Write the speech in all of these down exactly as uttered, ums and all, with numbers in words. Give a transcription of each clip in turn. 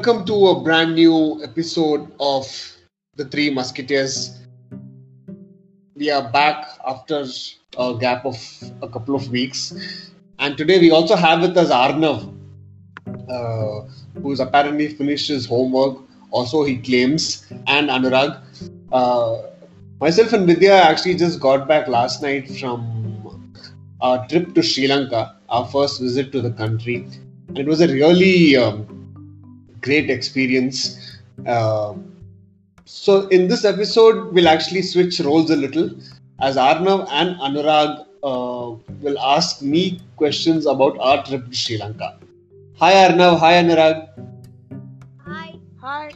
welcome to a brand new episode of The Three Musketeers. We are back after a gap of a couple of weeks, and today we also have with us Arnav, uh, who's apparently finished his homework. Also, he claims, and Anurag. Uh, myself and Vidya actually just got back last night from our trip to Sri Lanka, our first visit to the country, and it was a really um, great experience. Uh, so, in this episode, we'll actually switch roles a little, as Arnav and Anurag uh, will ask me questions about our trip to Sri Lanka. Hi Arnav, hi Anurag. Hi. Hi.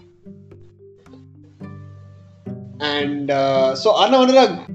And uh, so Arnav, Anurag,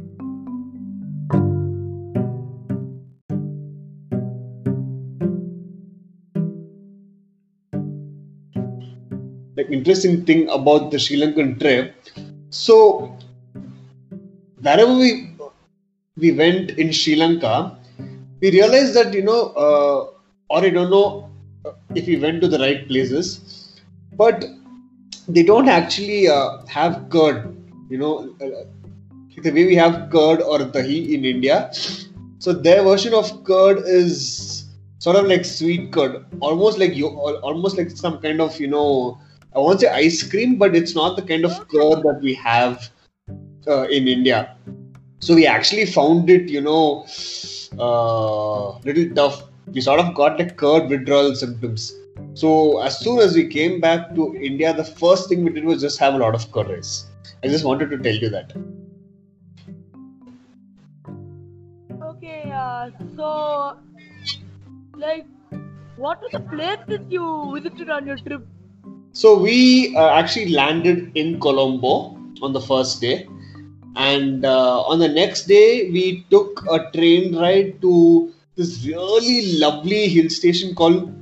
like interesting thing about the Sri Lankan trip. So wherever we we went in Sri Lanka, we realized that you know, uh, or I don't know if we went to the right places, but they don't actually uh, have curd. You know, uh, the way we have curd or dahi in India. So their version of curd is sort of like sweet curd, almost like you, almost like some kind of you know, I won't say ice cream, but it's not the kind of curd that we have uh, in India. So we actually found it, you know, uh, little tough. We sort of got like curd withdrawal symptoms. So as soon as we came back to India, the first thing we did was just have a lot of curd rice. I just wanted to tell you that. Okay, uh, so, like, what was the place that you visited on your trip? So we uh, actually landed in Colombo on the first day. And uh, on the next day, we took a train ride to this really lovely hill station called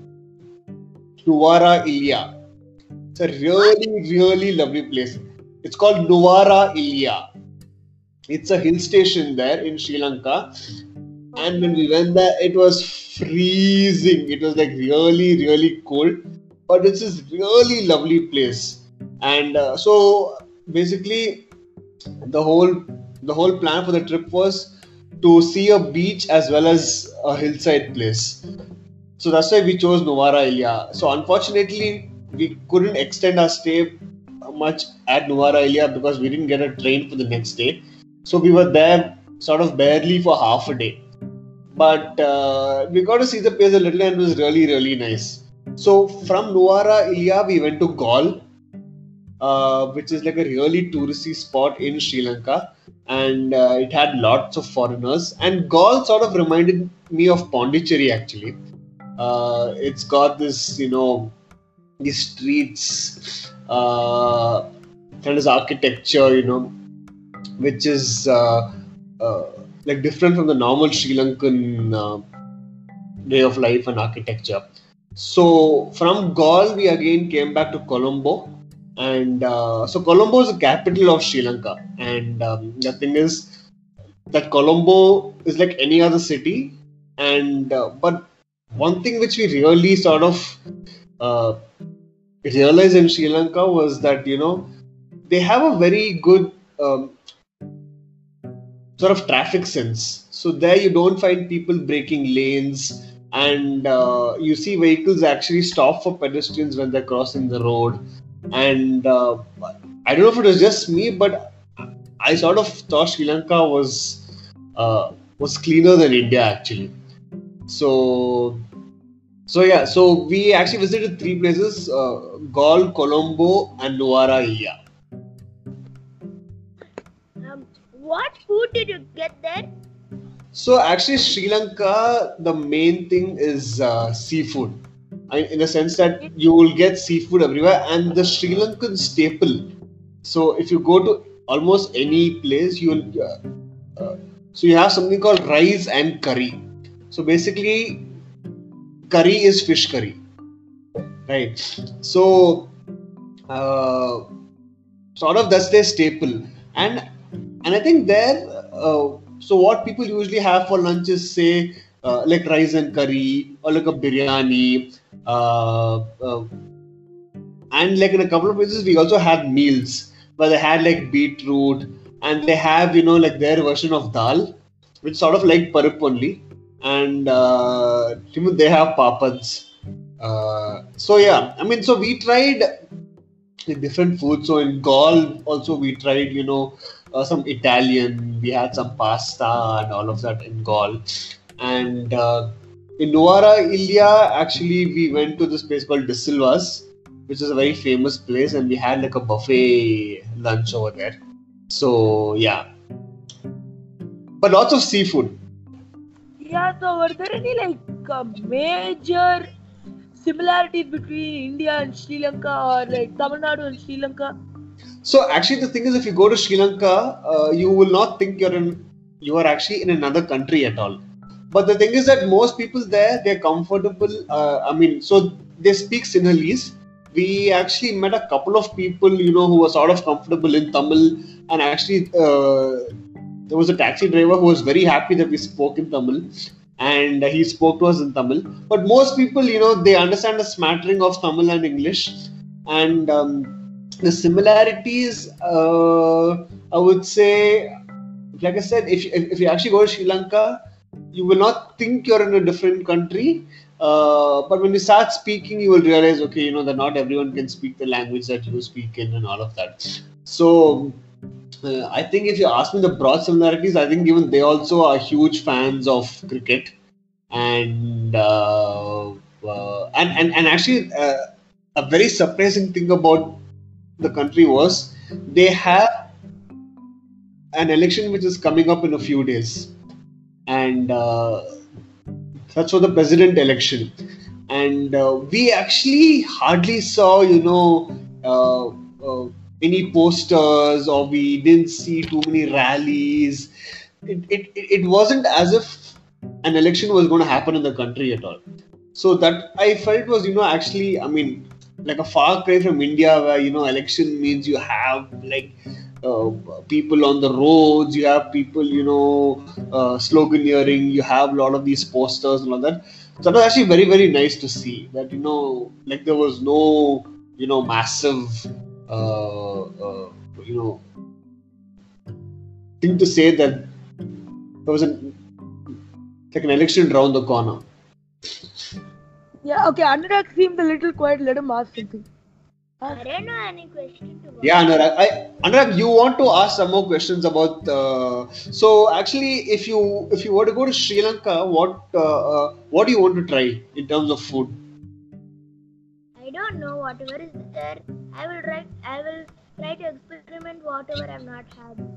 Nuwara Ilia. It's a really, really lovely place. It's called Nuwara Ilia. It's a hill station there in Sri Lanka. And when we went there, it was freezing. It was like really, really cold. But it's this really lovely place. And uh, so basically, the whole the whole plan for the trip was to see a beach as well as a hillside place. So that's why we chose Nuwara Ilia. So unfortunately, we couldn't extend our stay much at Nuwara Ilia because we didn't get a train for the next day. So we were there sort of barely for half a day. But uh, we got to see the place a little and it was really, really nice. So from Nuwara Ilia, we went to Galle, uh, which is like a really touristy spot in Sri Lanka. And uh, it had lots of foreigners. And Galle sort of reminded me of Pondicherry actually. Uh, it's got this, you know, these streets, uh, and this architecture, you know, which is uh, uh, like different from the normal Sri Lankan uh, way of life and architecture. So from Galle, we again came back to Colombo, and uh, so Colombo is the capital of Sri Lanka. And um, the thing is that Colombo is like any other city, and uh, but one thing which we really sort of uh, realized in Sri Lanka was that you know they have a very good um, sort of traffic sense. So there you don't find people breaking lanes, and uh, you see vehicles actually stop for pedestrians when they're crossing the road. And uh, I don't know if it was just me, but I sort of thought Sri Lanka was uh, was cleaner than India actually. So so yeah, so we actually visited three places: uh, Galle, Colombo, and Nuwara Ilia. Um, what food did you get there? So actually, Sri Lanka, the main thing is uh, seafood. I, in the sense that you will get seafood everywhere, and the Sri Lankan staple. So if you go to almost any place, you will. Uh, uh, so you have something called rice and curry. So basically, curry is fish curry, right? So uh, sort of that's their staple, and and I think there. Uh, so what people usually have for lunch is say uh, like rice and curry or like a biryani, uh, uh, and like in a couple of places we also had meals where they had like beetroot, and they have, you know, like their version of dal, which is sort of like parup only, and uh, even they have papads. Uh, so yeah, I mean, so we tried like different foods. So in Gaul also we tried, you know, uh, some Italian. We had some pasta and all of that in Gaul. And uh, in Novara Ilia, actually, we went to this place called De Silva's, which is a very famous place, and we had like a buffet lunch over there. So yeah, but lots of seafood. Yeah, so were there any like uh, major similarities between India and Sri Lanka, or like Tamil Nadu and Sri Lanka? So actually, the thing is, if you go to Sri Lanka, uh, you will not think you're in, you are actually in another country at all. But the thing is that most people there, they're comfortable. Uh, I mean, so they speak Sinhalese. We actually met a couple of people, you know, who were sort of comfortable in Tamil, and actually, uh, there was a taxi driver who was very happy that we spoke in Tamil, and he spoke to us in Tamil. But most people, you know, they understand a smattering of Tamil and English, and um, the similarities, uh, I would say, like I said, if, if if you actually go to Sri Lanka, you will not think you're in a different country. Uh, but when you start speaking, you will realize, okay, you know, that not everyone can speak the language that you speak in and all of that. So, uh, I think if you ask me the broad similarities, I think even they also are huge fans of cricket, and uh, uh, and, and and actually, uh, a very surprising thing about the country was they have an election which is coming up in a few days, and uh, that's for the president election. And uh, we actually hardly saw, you know, uh, uh, any posters, or we didn't see too many rallies. It, it, it wasn't as if an election was going to happen in the country at all. So that I felt was, you know, actually, I mean, like a far cry from India, where, you know, election means you have like uh, people on the roads, you have people, you know, uh, sloganeering, you have a lot of these posters and all that. So that was actually very, very nice to see that, you know, like there was no, you know, massive, uh, uh, you know, thing to say that there was an like an election around the corner. Yeah, okay, Anurag seemed a little quiet. Let him ask something. I don't know any question to ask. Yeah, Anurag, I, Anurag, you want to ask some more questions about? Uh, so actually, if you if you were to go to Sri Lanka, what uh, uh, what do you want to try in terms of food? I don't know. Whatever is there, I will try. I will try to experiment whatever I've not had.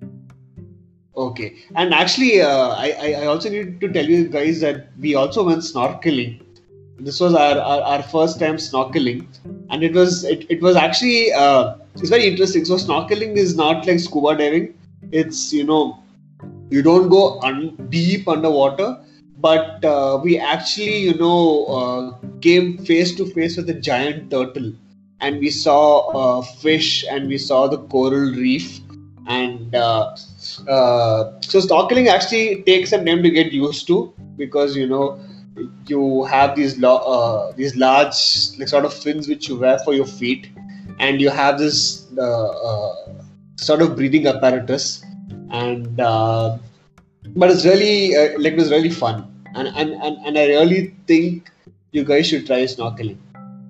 Okay, and actually, uh, I, I I also need to tell you guys that we also went snorkeling. This was our, our, our first time snorkeling, and it was it, it was actually uh, it's very interesting. So snorkeling is not like scuba diving. It's, you know, you don't go un- deep underwater, but uh, we actually, you know, uh, came face to face with a giant turtle, and we saw uh, fish, and we saw the coral reef, and uh, uh, so snorkeling actually takes some time to get used to, because, you know, you have these lo- uh, these large like sort of fins which you wear for your feet, and you have this uh, uh, sort of breathing apparatus, and uh, but it's really uh, like it was really fun, and, and and and I really think you guys should try snorkeling.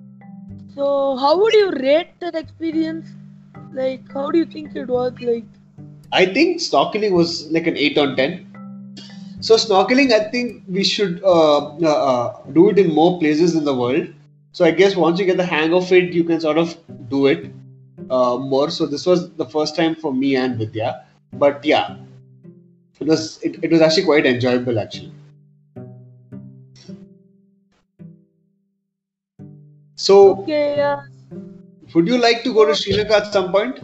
So, how would you rate that experience? Like, how do you think it was? Like, I think snorkeling was like an eight on ten. So snorkeling, I think we should uh, uh, uh, do it in more places in the world. So I guess once you get the hang of it, you can sort of do it uh, more. So this was the first time for me and Vidya, but yeah, it was it, it was actually quite enjoyable actually. So okay, yeah. would you like to go to Sri Lanka at some point?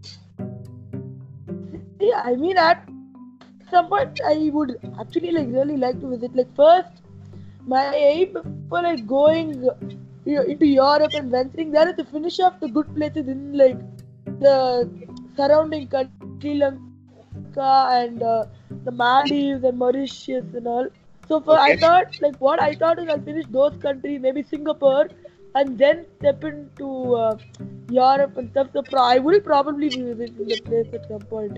Yeah, I mean, at some point, I would actually like really like to visit. Like, first, my aim for like going you know, into Europe and venturing there is to finish off the good places in like the surrounding country, Sri Lanka and uh, the Maldives and Mauritius and all. So for I Okay. thought like what I thought is I'll finish those countries, maybe Singapore. and then step into uh, Europe and stuff. So pro- I will probably be visiting the place at some point.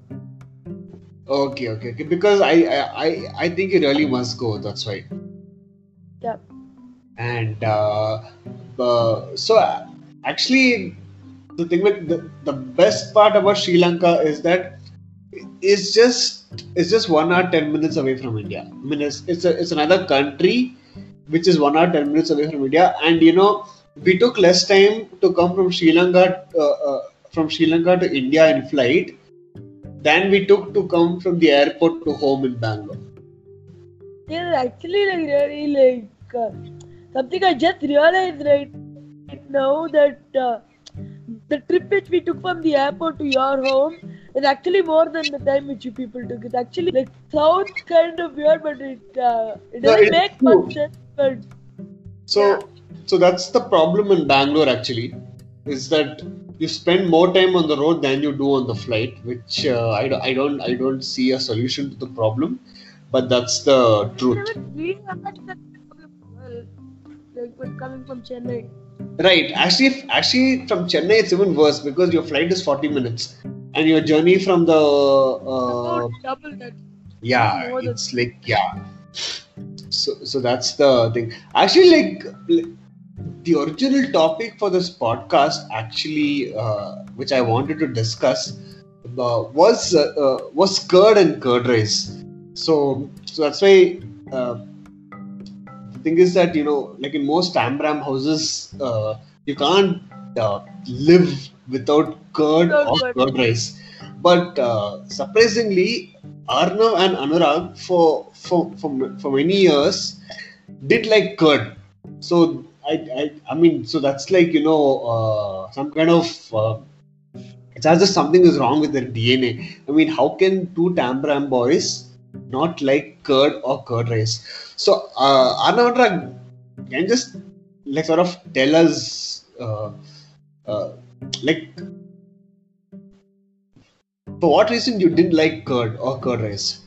Okay, okay, okay. Because I, I, I I think you really must go. That's why. Yeah. And uh, uh, so uh, actually, the thing with the, the best part about Sri Lanka is that it's just it's just one hour ten minutes away from India. I mean, it's it's, a, it's another country which is one hour ten minutes away from India, and you know we took less time to come from Sri Lanka uh, uh, from Sri Lanka to India in flight than we took to come from the airport to home in Bangalore. Yeah, actually, like really, like uh, something I just realized right now that uh, the trip which we took from the airport to your home is actually more than the time which you people took. It actually like sounds kind of weird, but it uh, it No, doesn't it's make true. much sense. But So, yeah. so that's the problem in Bangalore actually, is that you spend more time on the road than you do on the flight, which uh, I, don't, I don't I don't see a solution to the problem, but that's the truth. We had that problem as well, like when coming from Chennai. Right. Actually, if- actually from Chennai it's even worse because your flight is forty minutes, and your journey from the uh, About double that. yeah, More than it's like yeah. So so that's the thing. Actually, like. like, the original topic for this podcast, actually, uh, which I wanted to discuss, uh, was uh, uh, was curd and curd rice. So, so that's why uh, the thing is that you know, like in most Tambram houses, uh, you can't uh, live without curd Without or curd. curd rice. But uh, surprisingly, Arnav and Anurag for for for, for many years did like curd. So I, I I mean so that's like you know uh, some kind of uh, it's as if something is wrong with their D N A. I mean, how can two Tambram boys not like curd or curd rice? So uh, Arnavandra, can you just like sort of tell us uh, uh, like for what reason you didn't like curd or curd rice?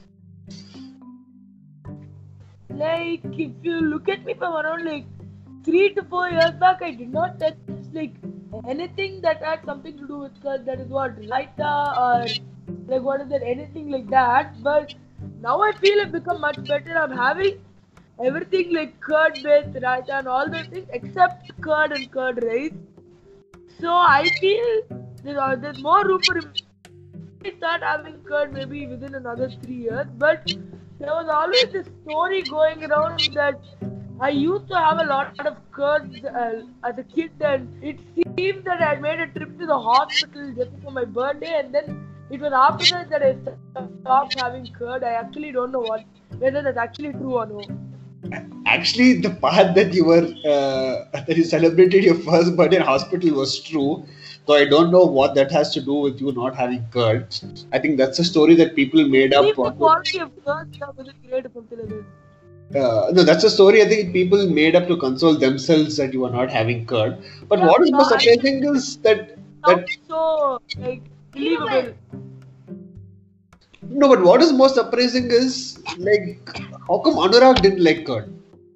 Like if you look at me from around like three to four years back, I did not touch like anything that had something to do with curd. That is what raita or like what is it, anything like that. But now I feel I've become much better. I'm having everything like curd based raita and all those things except curd and curd rice. So I feel there's, uh, there's more room for improvement. I start having curd maybe within another three years. But there was always this story going around that I used to have a lot of curds uh, as a kid, and it seems that I made a trip to the hospital just for my birthday, and then it was after that that I stopped having curd. I actually don't know what whether that's actually true or no. Actually, the part that you were uh, that you celebrated your first birthday in hospital was true. So I don't know what that has to do with you not having curd. I think that's a story that people made up. Seems the On, quality of curds now isn't great or something like that. uh, no, that's a story I think people made up to console themselves that you are not having curd. But Yeah, what is more but surprising is that that sounds so like believable. no, but what is more surprising is like how come Anurag didn't like curd?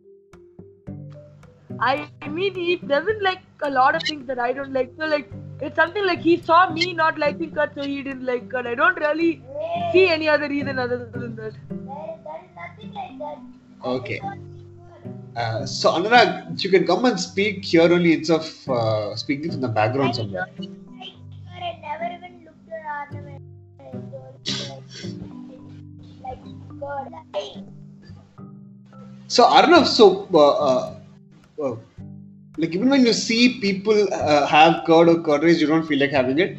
I mean, he doesn't like a lot of things that I don't like. So, like, it's something like he saw me not liking curd, so he didn't like curd. I don't really see any other reason other than that. There, there is nothing like that. Okay. Uh, so Anurag, you can come and speak here only instead of uh, speaking from the background I somewhere. don't like her. I never even looked at ornament. Like, God. So Arnav, so uh, uh, uh, like even when you see people uh, have curd or curd rice, you don't feel like having it.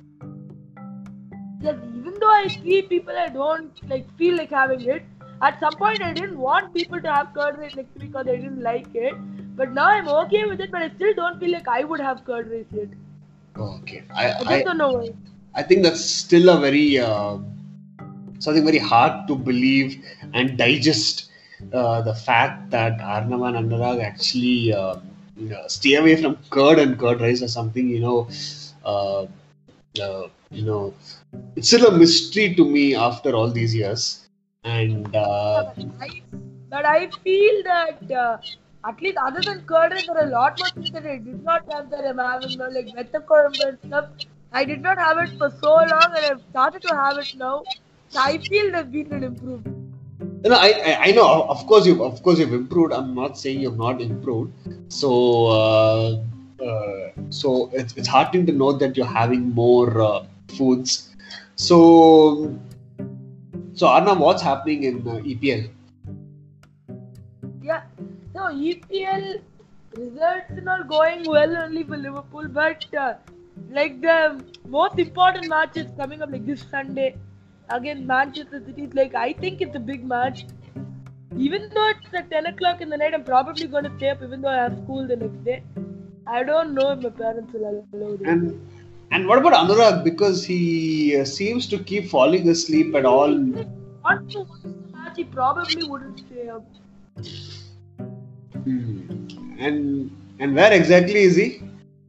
Yes, even though I see people, I don't like feel like having it. At some point, I didn't want people to have curd rice next to me because I didn't like it. But now I'm okay with it, but I still don't feel like I would have curd rice yet. Okay, I I just I, don't know why. I think that's still a very uh, something very hard to believe and digest. Uh, the fact that Arnav and Anurag actually uh, you know, stay away from curd and curd rice or something, you know, uh, uh, you know, it's still a mystery to me after all these years. And uh, Yeah, but, I, but I feel that uh, at least other than current, there are a lot more things that I did not have that I'm having now, like Metacorum and stuff. I did not have it for so long, and I've started to have it now. So I feel there's been an improvement. No, I, I I know. Of course, you of course you've improved. I'm not saying you've not improved. So uh, uh, so it's it's heartening to know that you're having more uh, foods. So so Arnab, what's happening in uh, E P L? Yeah, no E P L results are not going well only for Liverpool, but uh, like the most important match is coming up like this Sunday against Manchester City. It's like I think it's a big match. Even though it's at ten o'clock in the night, I'm probably going to stay up even though I have school the next day. I don't know if my parents will allow it. And and what about Anurag? Because he uh, seems to keep falling asleep at all. If he wants to watch the match, he probably wouldn't stay up. Hmm. And and where exactly is he?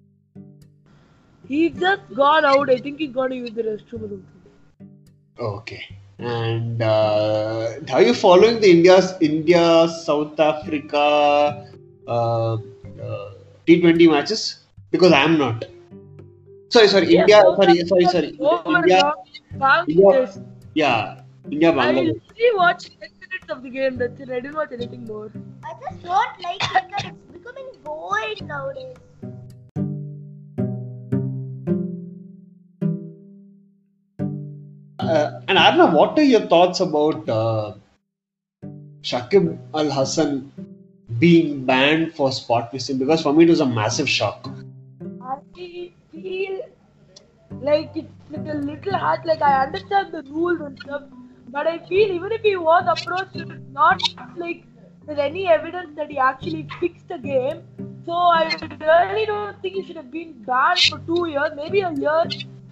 He's just gone out. I think he's going to use the restroom or something. Okay. And uh, are you following the India's India South Africa uh, uh, T twenty matches? Because I am not. Sorry, sorry, Yeah, India. South Sorry, sorry, Africa sorry. over India, now. India. Bangladesh. Yeah, India, I Bangladesh. literally watched ten minutes of the game. That's it. I didn't watch anything more. I just don't like it that it's becoming boring nowadays. Uh, and Arna, what are your thoughts about uh, Shakib Al Hassan being banned for spot fixing? Because for me, it was a massive shock. I feel like it's a little hard. Like I understand the rules and stuff, but I feel even if he was approached, it's not like there's any evidence that he actually fixed the game. So I really don't think he should have been banned for two years, maybe a year.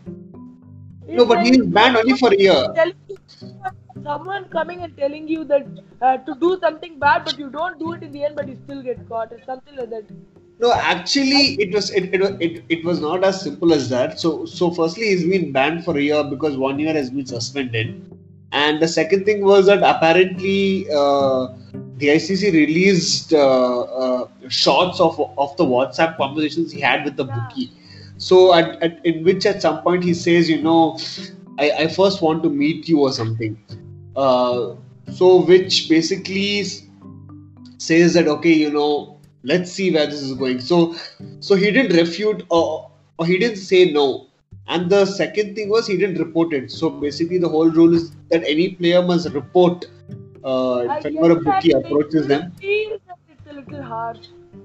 No, but he is banned only for a year. Telling you, someone coming and telling you that uh, to do something bad, but you don't do it in the end, but you still get caught, or something like that. No, actually, it was it, it, wa- it, it was not as simple as that. So, so firstly, he's been banned for a year because one year has been suspended, and the second thing was that apparently uh, the I C C released uh, uh, shots of of the WhatsApp conversations he had with the bookie. So, at, at in which at some point he says, you know, I, I first want to meet you or something. Uh, so, which basically s- says that okay, you know, let's see where this is going. So, so he didn't refute or, or he didn't say no. And the second thing was he didn't report it. So basically, the whole rule is that any player must report uh, I if ever a get that, bookie but I approaches still them. feel that it's a little harsh.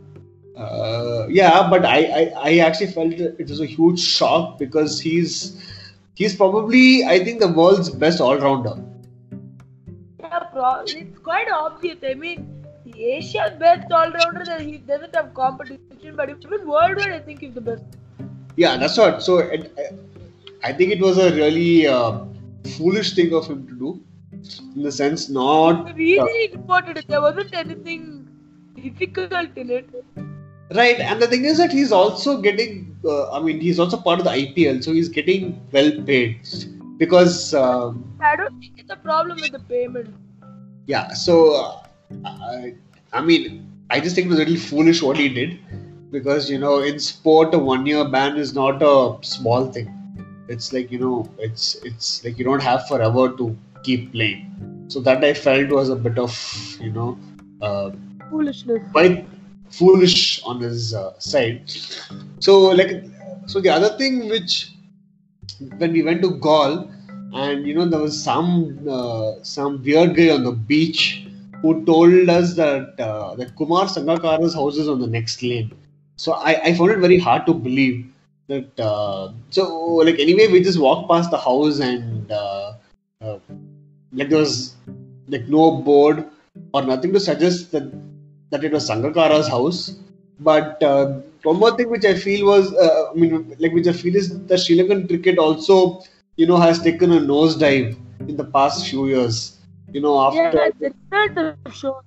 Uh, yeah, but I, I, I actually felt it was a huge shock because he's he's probably I think the world's best all rounder. Yeah, pro- it's quite obvious. I mean, the Asia's best all-rounder, that he doesn't have competition, but even worldwide, I think he's the best. Yeah, that's what. So it, I think it was a really uh, foolish thing of him to do, in the sense not If uh, he easily reported it, there wasn't anything difficult in it. right. And the thing is that he's also getting. Uh, I mean, he's also part of the I P L, so he's getting well paid because. Um, I don't think it's a problem with the payment. Yeah, so uh, I, I mean, I just think it was a little foolish what he did because you know, in sport, a one-year ban is not a small thing. It's like you know, it's it's like you don't have forever to keep playing. So that I felt was a bit of you know, uh, Foolishness. quite foolish on his uh, side. So like, so the other thing which when we went to Gaul, and you know there was some uh, some weird guy on the beach who told us that uh, that Kumar Sangakkara's house is on the next lane. So I, I found it very hard to believe that. Uh, so like anyway, we just walked past the house and uh, uh, like there was like no board or nothing to suggest that that it was Sangakkara's house. But uh, one more thing which I feel was, uh, I mean, like which I feel is the Sri Lankan cricket also, you know, has taken a nosedive in the past few years. You know, Yeah, after the result of show.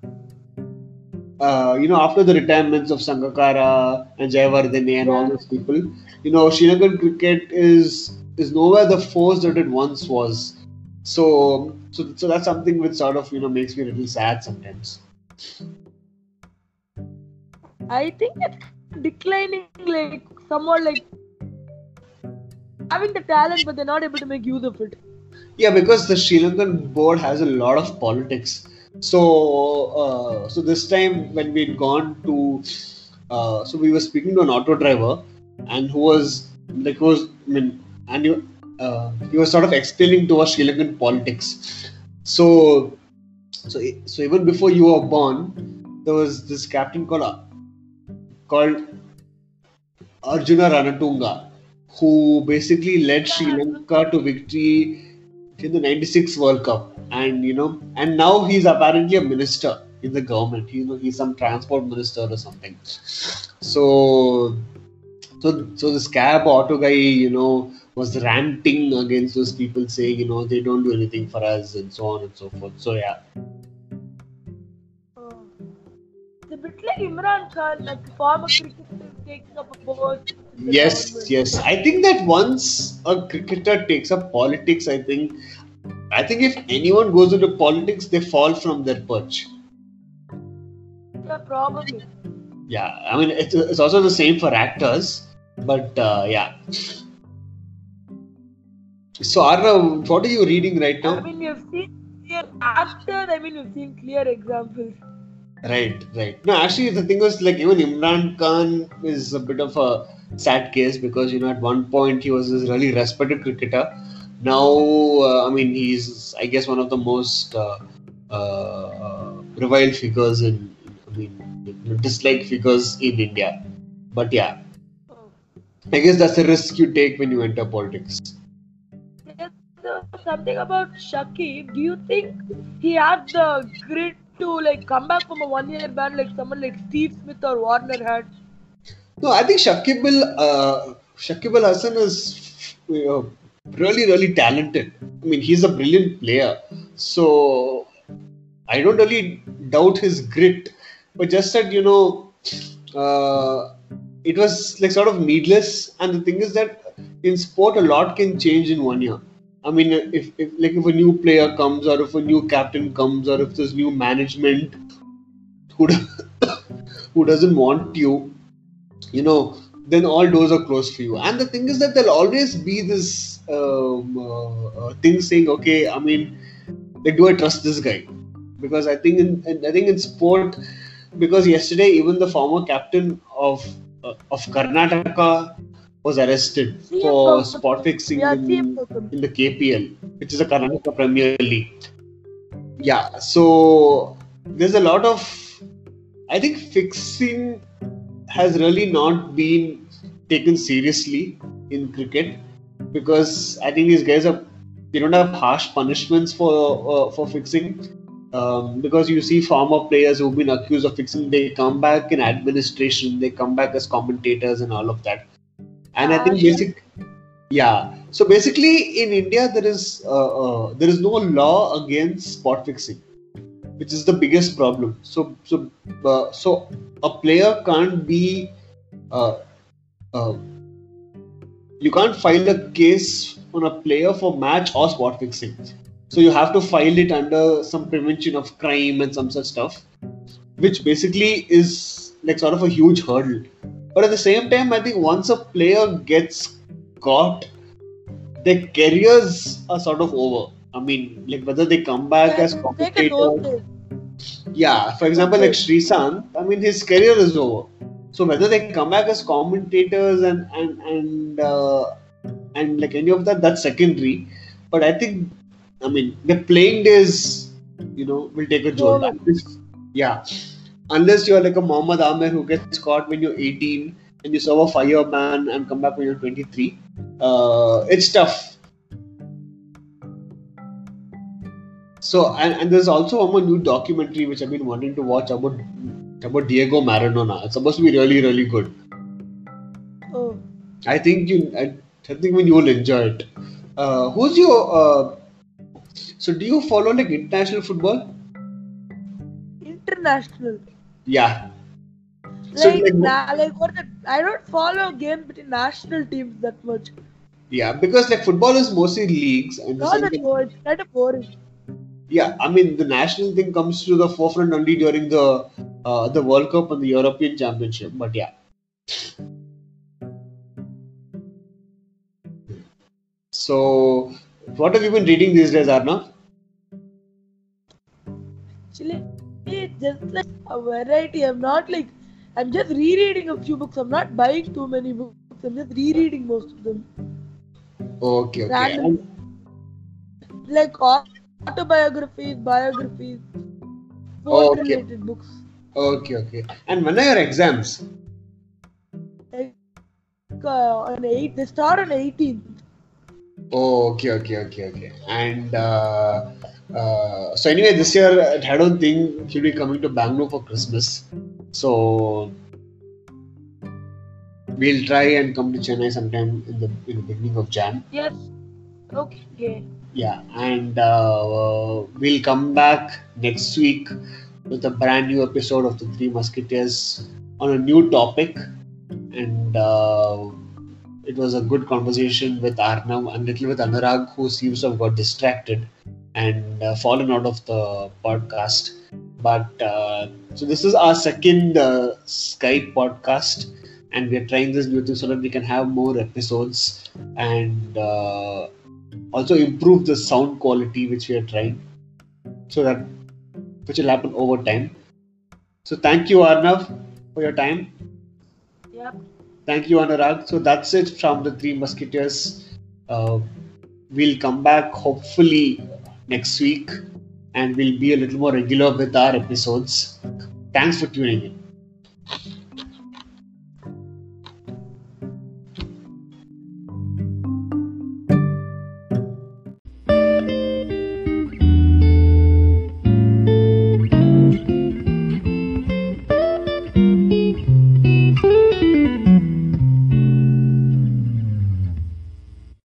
uh, you know after the retirements of Sangakkara and Jayawardene and all Yeah. those people, you know, Sri Lankan cricket is is nowhere the force that it once was. So, so, so that's something which sort of you know makes me a little sad sometimes. I think it's declining, like somewhat like having the talent, but they're not able to make use of it. Yeah, because the Sri Lankan board has a lot of politics. So, uh, so this time when we'd gone to, uh, so we were speaking to an auto driver, and who was like, who was, I mean, and he, uh, he was sort of explaining to us Sri Lankan politics. So, so, so even before you were born, there was this captain called called Arjuna Ranatunga, who basically led Sri Lanka to victory in the ninety-six World Cup. And you know, and now he's apparently a minister in the government. You know, he's some transport minister or something. So, so, so this cab auto guy, you know, was ranting against those people, saying, you know, they don't do anything for us and so on and so forth. So yeah. Uh, it's a bit like Imran Khan, like the former cricketer taking up a post. in the Yes, government. yes. I think that once a cricketer takes up politics, I think, I think if anyone goes into politics, they fall from their perch. Yeah, probably. Yeah, I mean, it's, it's also the same for actors, but uh, yeah. So, Arnav, what are you reading right I now? mean, you've seen clear after. I mean, you've seen clear examples. Right, right. No, actually, the thing was like even Imran Khan is a bit of a sad case because you know at one point he was this really respected cricketer. Now, uh, I mean, he's I guess one of the most uh, uh, reviled figures in, I mean, disliked figures in India. But yeah, Oh. I guess that's the risk you take when you enter politics. There's uh, something about Shakib. Do you think he has the grit to like come back from a one-year ban like someone like Steve Smith or Warner had? No, I think Shakib Al, uh, Shakib Al Hasan is uh, really, really talented. I mean, he's a brilliant player. So I don't really doubt his grit, but just that you know, uh, it was like sort of needless. And the thing is that in sport, a lot can change in one year. I mean, if, if like if a new player comes, or if a new captain comes, or if there's new management who who doesn't want you, you know, then all doors are closed for you. And the thing is that there'll always be this um, uh, uh, thing saying, okay, I mean, like, do I trust this guy? Because I think in, in I think in sport, because yesterday even the former captain of uh, of Karnataka was arrested C M for Gautam. spot fixing Yeah, C M in, Gautam. in the K P L, which is the Karnataka Premier League. Yeah, so there's a lot of, I think fixing has really not been taken seriously in cricket because I think these guys are they don't have harsh punishments for uh, for fixing. Um, because you see former players who've been accused of fixing, they come back in administration, they come back as commentators and all of that. And I think Ah, sure. basic, yeah. So basically, in India, there is uh, uh, there is no law against spot fixing, which is the biggest problem. So so uh, so a player can't be uh, uh, you can't file a case on a player for match or spot fixing. So you have to file it under some prevention of crime and some such stuff, which basically is like sort of a huge hurdle. But at the same time, I think once a player gets caught, their careers are sort of over. I mean, like whether they come back as Take a commentators. note. Yeah, for example, like Srisanth, I mean, his career is over. So whether they come back as commentators and and and uh, and like any of that, that's secondary. But I think, I mean, the playing days, you know, will take a jolt. Over. Unless- Yeah, unless you're like a Mohammad Amir who gets caught when you're eighteen and you serve a fire ban and come back when you're twenty-three, uh, it's tough. So and, and there's also one more new documentary which I've been wanting to watch about about Diego Maradona. It's supposed to be really really good. Oh, I think you I, I think when you will enjoy it. Uh, who's your uh, so do you follow like international football? international. Yeah. So Like, like, na- like what the, I don't follow games between national teams that much. yeah, because like football is mostly leagues and Not that something. much. It's kind of boring. Yeah, I mean the national thing comes to the forefront only during the uh, the World Cup and the European Championship. But yeah. So, what have you been reading these days, Arnav? Actually, it's just like a variety. I'm not like I'm just rereading a few books. I'm not buying too many books. I'm just rereading most of them. Okay, okay. Random, And- like autobiographies, biographies, Okay. sport-related books. Okay, okay. And when are your exams? Like uh, on eight, they start on eighteenth. Oh, okay, okay, okay, okay. And uh, uh, so anyway, this year I don't think he'll be coming to Bangalore for Christmas. So we'll try and come to Chennai sometime in the in the beginning of Jan. Yes. Okay. Yeah, and uh, we'll come back next week with a brand new episode of the Three Musketeers on a new topic. And uh, it was a good conversation with Arnav and little with Anurag, who seems to have got distracted and uh, fallen out of the podcast. But uh, so this is our second uh, Skype podcast, and we're trying this new thing so that we can have more episodes and uh, also improve the sound quality, which we are trying, so that which will happen over time. So thank you, Arnav, for your time. Yep. Thank you, Anurag. So that's it from the Three Musketeers. Uh, we'll come back hopefully next week, and we'll be a little more regular with our episodes. Thanks for tuning in.